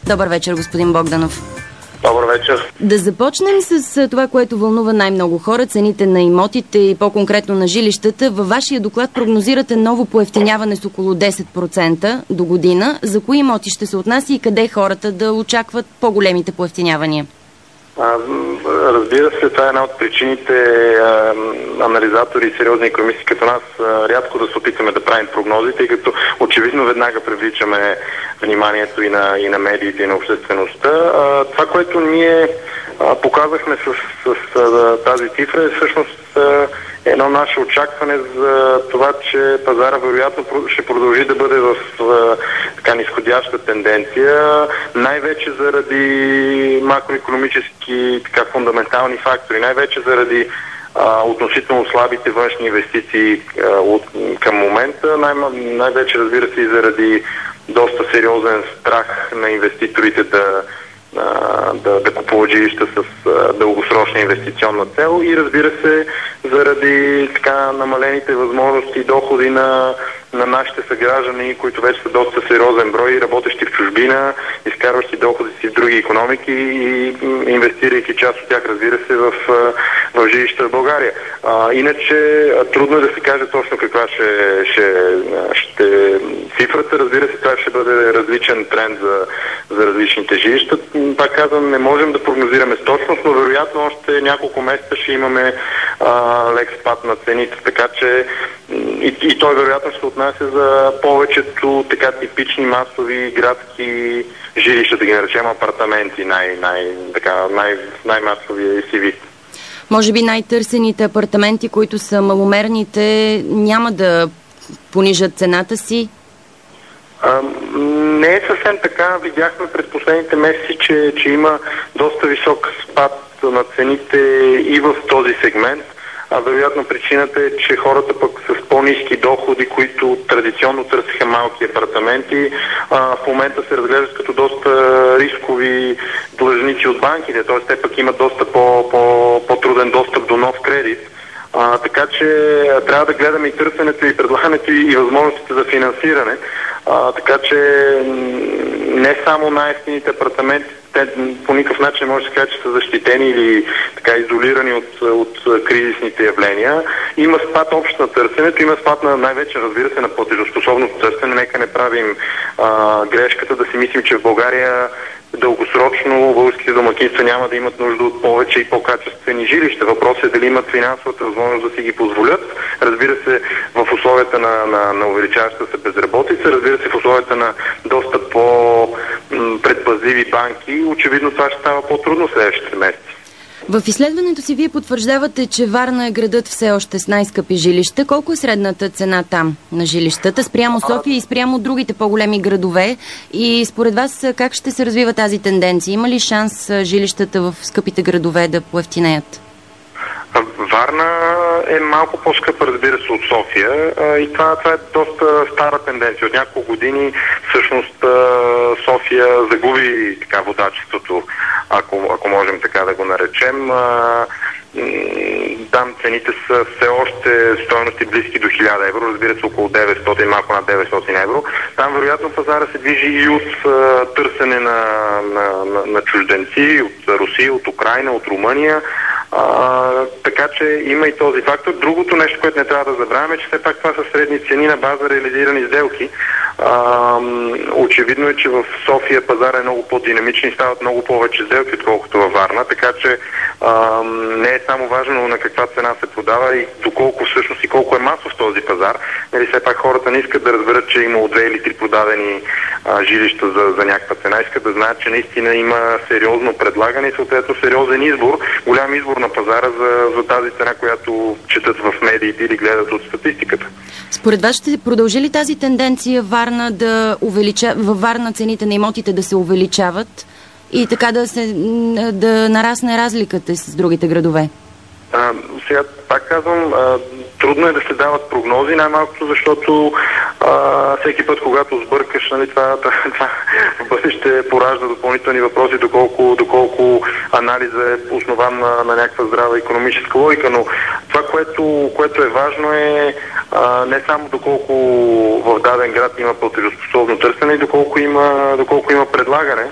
Добър вечер, господин Богданов. Добър вечер. Да започнем с това, което вълнува най-много хора, цените на имотите и по-конкретно на жилищата. Във вашия доклад прогнозирате ново поевтиняване с около 10% до година. За кои имоти ще се отнася и къде хората да очакват по-големите поевтинявания? Разбира се, това е една от причините анализатори и сериозни икономисти като нас рядко да се опитаме да правим прогнози, тъй като очевидно веднага привличаме вниманието и на медиите, и на обществеността. Това, което ние показахме с тази цифра е всъщност едно наше очакване за това, че пазара вероятно ще продължи да бъде в така нисходяща тенденция, най-вече заради макроикономически така фундаментални фактори, най-вече заради относително слабите външни инвестиции към момента, най-вече разбира се и заради доста сериозен страх на инвеститорите да купуват жилища с дългосрочна инвестиционна цел и разбира се заради така намалените възможности и доходи на нашите съграждани, които вече са доста сериозен брой, работещи в чужбина, изкарващи доходи си в други икономики и инвестирайки част от тях, разбира се, в жилища в България. Иначе трудно е да се каже точно каква ще цифрата. Разбира се, това ще бъде различен тренд за различните жилища. Пак казвам, не можем да прогнозираме с точност, но вероятно още няколко месеца ще имаме лек спад на цените, така че и той вероятно ще се отнася за повечето така типични масови градски жилища, да ги наречем апартаменти, най-масовия си вид. Може би най-търсените апартаменти, които са маломерните, няма да понижат цената си? Не е съвсем така. Видяхме през последните месеци, че има доста висок спад на цените и в този сегмент. Вероятно причината е, че хората пък с по-ниски доходи, които традиционно търсиха малки апартаменти, в момента се разглеждат като доста рискови длъжници от банките, т.е. те пък имат доста по-труден достъп до нов кредит. Така че трябва да гледаме и търсенето, и предлагането, и възможностите за финансиране. Така че не само най-евтините апартаменти, те по никакъв начин може да се каже, че са защитени или така изолирани от кризисните явления. Има спад общо на търсенето, има спад на най-вече, разбира се, на платежоспособното търсене. Нека не правим грешката да си мислим, че в България дългосрочно българските домакинства няма да имат нужда от повече и по-качествени жилища. Въпросът е дали имат финансовата възможност да си ги позволят. Разбира се, в условията на увеличаваща се безработица, разбира се, в условията на доста по-предпазливи банки, очевидно това ще става по-трудно следващите месеци. В изследването си вие потвърждавате, че Варна е градът все още с най-скъпи жилища. Колко е средната цена там на жилищата, спрямо София и спрямо другите по-големи градове? И според вас как ще се развива тази тенденция? Има ли шанс жилищата в скъпите градове да поевтинеят? Варна е малко по-скъпа, разбира се, от София и това е доста стара тенденция. От няколко години всъщност София загуби така водачеството, ако можем така да го наречем. Там цените са все още стойности близки до 1000 евро, разбира се около 900, малко над 900 евро. Там вероятно пазара се движи и от търсене на чужденци, от Русия, от Украйна, от Румъния. Така че има и този фактор. Другото нещо, което не трябва да забравяме, е, че все пак това са средни цени на база реализирани сделки. Очевидно е, че в София пазара е много по-динамичен и стават много повече сделки, отколкото във Варна, така че не е само важно на каква цена се продава и доколко всъщност и колко е масов този пазар. Нали, все пак хората не искат да разберат, че има 2 или 3 продадени жилища за някаква цена. Искат да знаят, че наистина има сериозно предлагане и съответно сериозен избор, голям избор на пазара за тази цена, която четат в медиите или гледат от статистиката. Според вас ще продължи ли тази тенденция във Варна цените на имотите да се увеличават и така да нарасне разликата с другите градове? Сега пак казвам, трудно е да се дават прогнози, най-малкото защото всеки път, когато сбъркаш, нали, това в бъдеще поражда допълнителни въпроси, доколко анализа е основан на някаква здрава икономическа логика, но това, което е важно е не само доколко в даден град има платежоспособно търсене, и доколко има предлагане.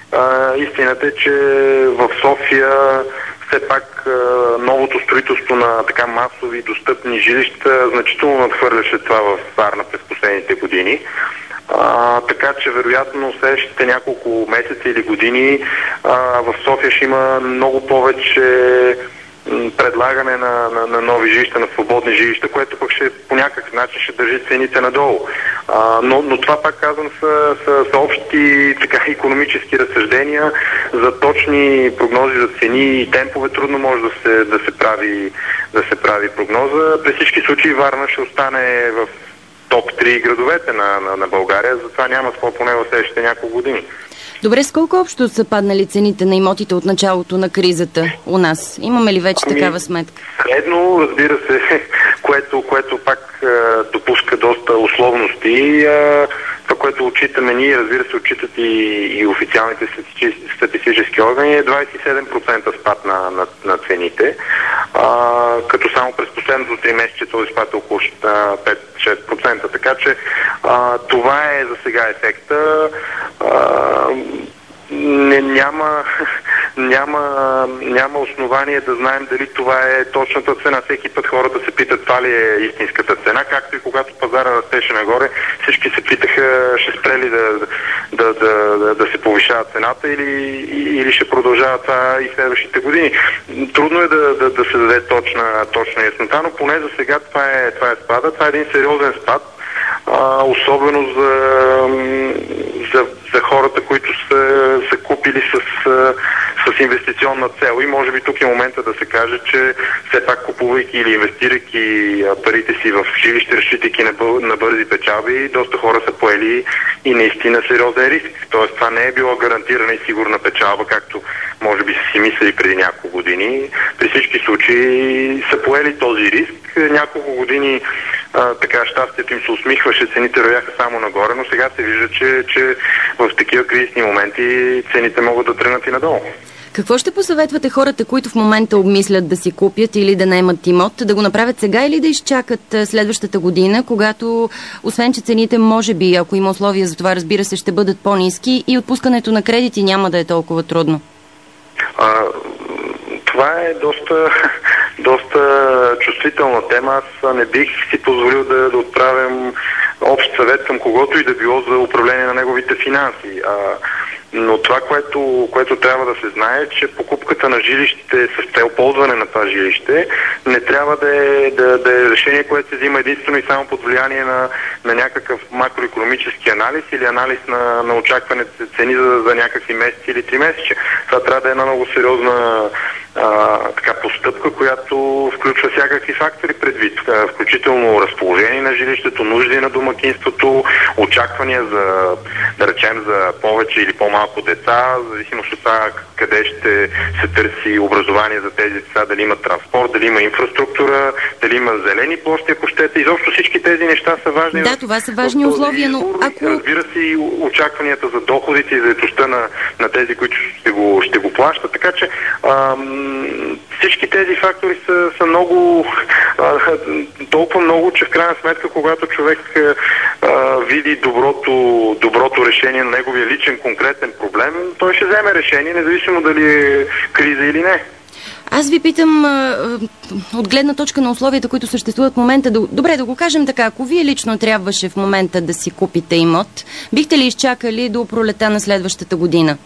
Истината е, че в София все пак новото строителство на така масови достъпни жилища значително надхвърляше това в Варна през последните години. Така че вероятно следващите няколко месеца или години в София ще има много повече предлагане на нови жилища, на свободни жилища, което пък по някакъв начин ще държи цените надолу. Но това, пак казвам, са общи така икономически разсъждения. За точни прогнози за цени и темпове трудно може да се прави прогноза. При всички случаи Варна ще остане в топ 3 градовете на България, затова няма спор поне в следващите няколко години. Добре, с колко общо са паднали цените на имотите от началото на кризата у нас? Имаме ли вече такава сметка? Средно, разбира се, което пак допуска доста условности. Това, което отчитаме ние, разбира се, отчитат и официалните статистически органи, е 27% спад на цените, като само през последното 3 месеца този спад е около 5-6%. Така че това е за сега ефекта. Няма основание да знаем дали това е точната цена. Всеки път хората се питат това ли е истинската цена, както и когато пазара растеше нагоре, всички се питаха ще спре ли да се повишава цената или ще продължава това и следващите години. Трудно е да се даде точна яснота, но поне за сега това е спада. Това е един сериозен спад. Особено за хората, които са купили с инвестиционна цел. И може би тук е момента да се каже, че все пак купувайки или инвестирайки парите си в жилище, разчитайки на бързи печалби, доста хора са поели и наистина сериозен риск. Тоест това не е било гарантирана и сигурна печалба, както може би са си мислили преди няколко години. При всички случаи са поели този риск. Няколко години така щастието им се усмихваше, цените вървяха само нагоре, но сега се вижда, че в такива кризисни моменти цените могат да тръгнат и надолу. Какво ще посъветвате хората, които в момента обмислят да си купят или да наемат имот, да го направят сега или да изчакат следващата година, когато, освен че цените може би, ако има условия за това, разбира се, ще бъдат по-ниски и отпускането на кредити няма да е толкова трудно? Това е доста чувствителна тема. Аз не бих си позволил да отправям общ съвет към когото и да било за управление на неговите финанси. Но това, което трябва да се знае, е, че покупката на жилище с цел ползване на това жилище не трябва да е решение, което се взима единствено и само под влияние на някакъв макроекономически анализ или анализ на очакваните цени за някакви месеци или 3 месеца. Това трябва да е една много сериозна постъпка, която включва всякакви фактори предвид, включително разположение на жилището, нужди на домакинството, очаквания да речем за повече или по-малко деца, в зависимост от това къде ще се търси образование за тези деца, дали има транспорт, дали има инфраструктура, дали има зелени площи, ако щете. Изобщо всички тези неща са важни. Да, това са важни условия, но ако... Разбира се и очакванията за доходите и заетостта на тези, които ще го плащат. Така че всички тези фактори са много, толкова много, че в крайна сметка, когато човек види доброто решение на неговия личен конкретен проблем, той ще вземе решение, независимо дали е криза или не. Аз ви питам от гледна точка на условията, които съществуват в момента. Добре, да го кажем така, ако вие лично трябваше в момента да си купите имот, бихте ли изчакали до пролета на следващата година?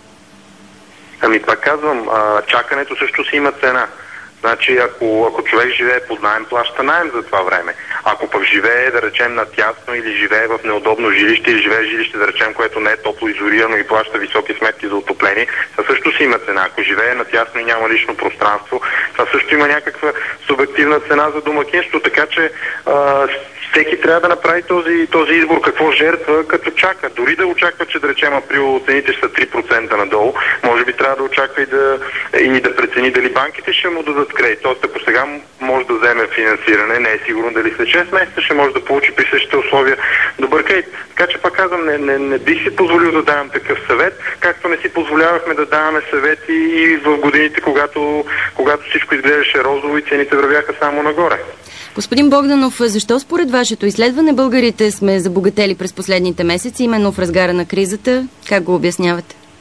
Пак казвам, чакането също си има цена. Значи, ако човек живее под наем, плаща наем за това време. Ако пък живее, да речем, натясно или живее в неудобно жилище или живее в жилище, да речем, което не е топло изолирано и плаща високи сметки за отопление, това също си има цена. Ако живее натясно и няма лично пространство, това също има някаква субективна цена за домакинство, така че всеки трябва да направи този избор какво жертва, като чака. Дори да очаква, че да речем април цените ще са 3% надолу, може би трябва да очаква и да прецени дали банките ще му дадат кредит. Тоест, ако сега може да вземе финансиране, не е сигурно дали след 6 месеца ще може да получи при същите условия добър кредит. Така че пак казвам, не бих си позволил да давам такъв съвет, както не си позволявахме да даваме съвети и в годините, когато всичко изглеждаше розово и цените вървяха само нагоре. Господин Богданов, защо според вашето изследване българите сме забогатели през последните месеци, именно в разгара на кризата? Как го обяснявате?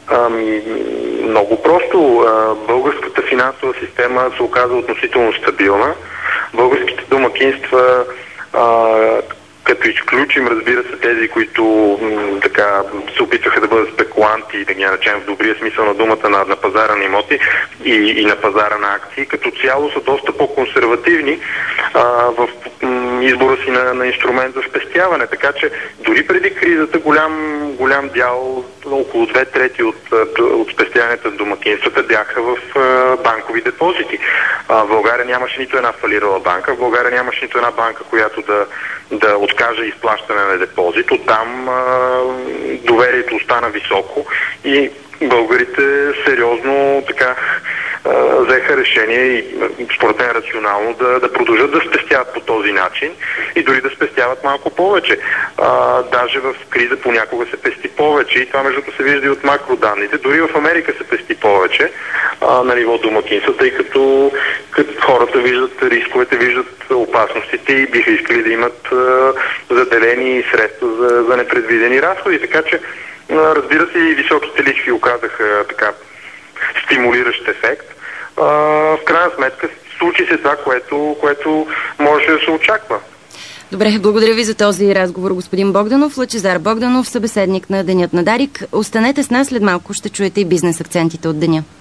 Много просто. Българската финансова система се оказа относително стабилна. Българските домакинства, като изключим, разбира се, тези, които така се опитваха да бъдат спекуланти, да ги наречем в добрия смисъл на думата, на пазара на имоти и на пазара на акции, като цяло са доста по-консервативни в избора си на инструмент за спестяване. Така че дори преди кризата голям дял, около 2/3 от спестяванията в домакинствата бяха в банкови депозити. В България нямаше нито една фалирала банка, в България нямаше нито една банка, която да откаже изплащане на депозит. Оттам доверието остана високо и българите сериозно така взеха решение и според мен рационално да продължат да спестяват по този начин и дори да спестяват малко повече. Даже в криза понякога се пести повече и това между се вижда и от макроданните. Дори в Америка се пести повече на ниво домакинства, тъй като хората виждат рисковете, виждат опасностите и биха искали да имат заделени средства за непредвидени разходи. Така че, разбира се, и високите лихви оказаха така стимулиращ ефект. В крайна сметка случи се това, което може да се очаква. Добре, благодаря ви за този разговор, господин Богданов. Лъчезар Богданов, събеседник на Денят на Дарик. Останете с нас, след малко ще чуете и бизнес акцентите от деня.